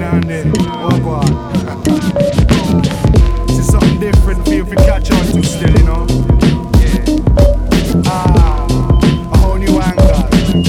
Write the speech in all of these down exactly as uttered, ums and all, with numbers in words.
and then. Oh, go on. This is something different for you to catch on to still, you know? Yeah. Ah, a whole new angle.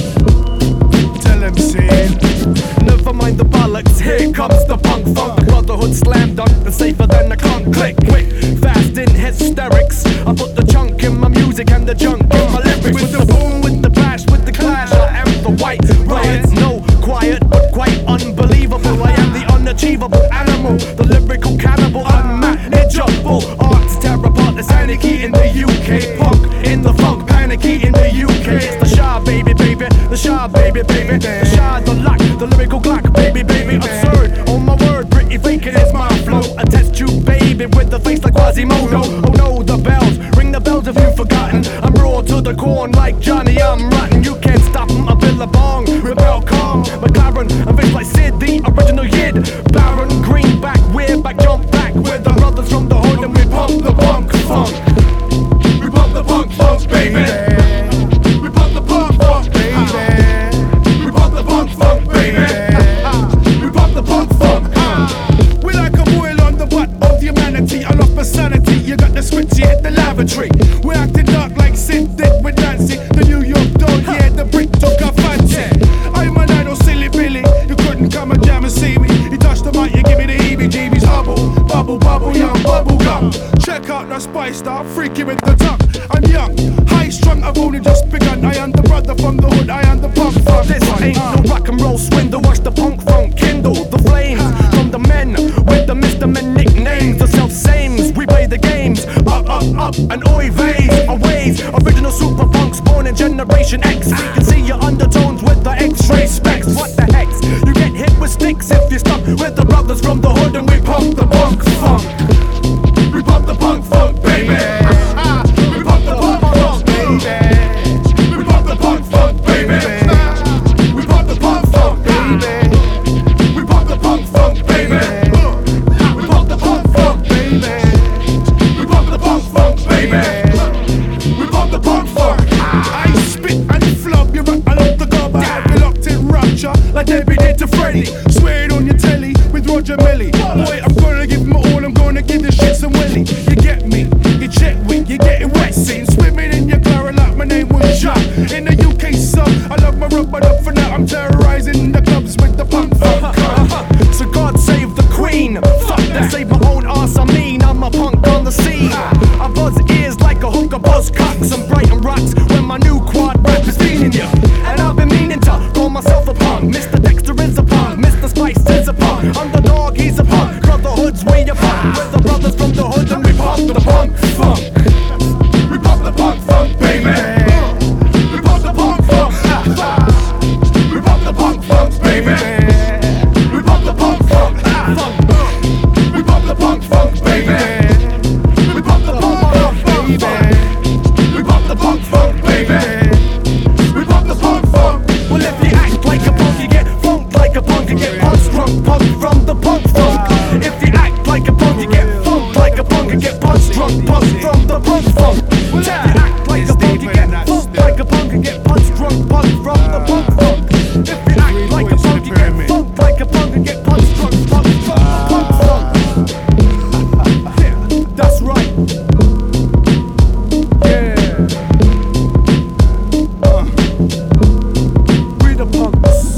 Tell them, say. Never mind the bollocks, here comes the punk funk. The brotherhood slam dunk, the safer than a clunk. Click, quick, fast in hysterics. I put the chunk in my music and the junk in my lyrics. With the boom, with the bash, with the clash, I am the white riot. No, quiet, but quite unbelievable. I am the unachievable animal, the lyrical cannibal, unmanageable. Art to tear apart this anarchy in the U K. Punk in the funk, panicky in the U K. It's the shy baby, baby, the shy baby, baby, the shy, the lack, the lyrical glock, baby, baby, absurd. On my word, pretty vacant is my flow. A test tube baby with the face like Quasimodo. Oh no, the bells, ring the bells if you've forgotten. I'm raw to the corn like Johnny, I'm rotten. You can't stop him, I Billabong, rebel calm. McLaren, I'm face like Sid, the original Yid. Baron, Greenback, we're back, jump back. We're the brothers from the hood and we pump the punk funk. We pump the punk funk, baby. We pump the punk funk, baby. We pump the punk funk, baby. We pump the punk funk. We like a boil on the butt of humanity. I love personality, you got the switch, you hit the lavatory. We're acting dark like Sid did with Nancy. The New York dog, yeah, the brick took a fancy. I'm an idol, silly Billy. You couldn't come and jam and see me. You touched the mic, you give me the heebie-jeebies. Hubble, bubble, bubble, young bubble gum. Check out the spice star, freaky with the tongue. I'm young, high strung, I've only just begun. I am the brother from the hood, I am the punk funk. This ain't no rock and roll swindle. Watch the punk funk kindle the flames from the men with the Mister Men nicknames. The self-sames, we play the games. Up, up, up, and oy veys, aways. Original super punks born in Generation X. You can see your undertones with the X-ray specs. What the hex? You get hit with sticks if you're stuck with the brothers from the hood and we pump the punk funk. We pump the punk funk, baby. We pump the punk funk, baby. We pump the punk funk, baby. We pump the punk funk, baby. We pump the punk funk, baby. We pump the punk funk, baby. We pump the punk funk, baby. We pump the punk funk. I spit and flub, you rock, I love the gob. I have you locked in rapture, like Debbie did to Freddy. Swear it on your telly with Roger Melly. Boy, I'm gonna give my all, I'm gonna give this shit some willy. You get me, you check with, you getting wet. Seen swimming in your Clara like my name was Jack. In the U K sub, I love my rub, but up for now I'm terrorizing the clubs with the punk funk. So God save the queen. Fuck that, save my own ass, I mean I'm a punk on the scene. I buzz ears like a hooker buzz cocks and Brighton rocks when my new quad rap is feeding ya. And I've been meaning to call myself a punk. Mister Dexter is a punk, Mister Spice is a punk. Underdog, he's a punk, Brotherhood's way a punk. We're the brothers from the hood and we pump the punk funk. We pump the punk funk, baby. We pump the punk funk. We pump the punk funk, baby. We pump the punk funk. We pump the punk funk, baby. We pump the punk funk, baby. We pump the punk funk, baby. We pump the punk funk. Well, if you act like a punk, you get funked like a punk and get punch drunk, punk from the punk funk. If you act like a punk, you get funked like a punk and get punch drunk, punk from the punk funk. Well, if you act like a punk, you get funked like a punk and get punch drunk, punk from the punk funk. If you act like a punk, you get funked like a punk and get punch drunk, punk from the punk funk. Yeah, that's right. Yeah. Uh. We the punks.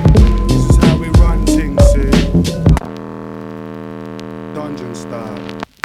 This is how we run things, see? Dungeon style.